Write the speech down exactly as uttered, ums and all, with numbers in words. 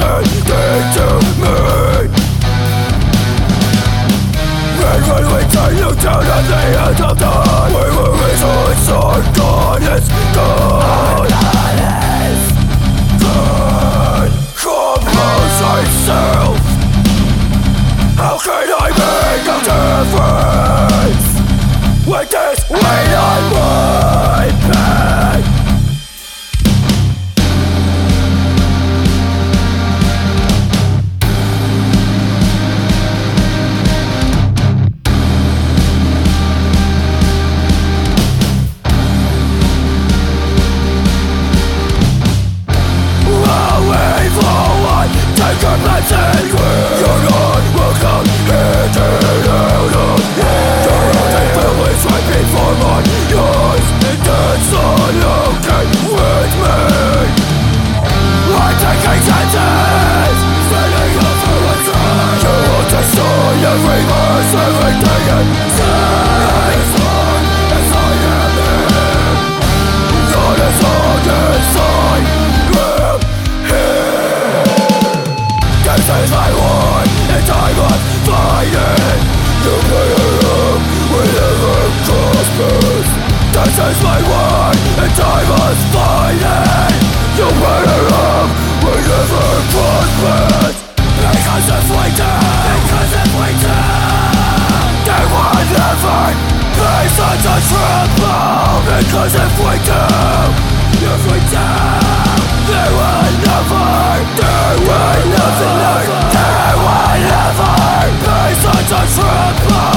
anything to me. And when we take you down at the end of time, we will rejoice our God is good. God is good. Compose thyself. How can I make a difference with this weight on my back? Take a blessing with your Lord will come here to the Lord. Your own will is right before mine eyes. That's all okay with me. I'm taking chances, standing up for what's right. You want to destroy every verse, everything inside. As long as I am here, not as long as I am here. This is my war, and I must fight it. You play along whenever it prospers. This is my war, and I must fight it. You play along whenever it prospers. Because if we do, because if we do, they will never be such a trouble. Because if we do, if we do, they will never, they will never, they will never be such a trouble.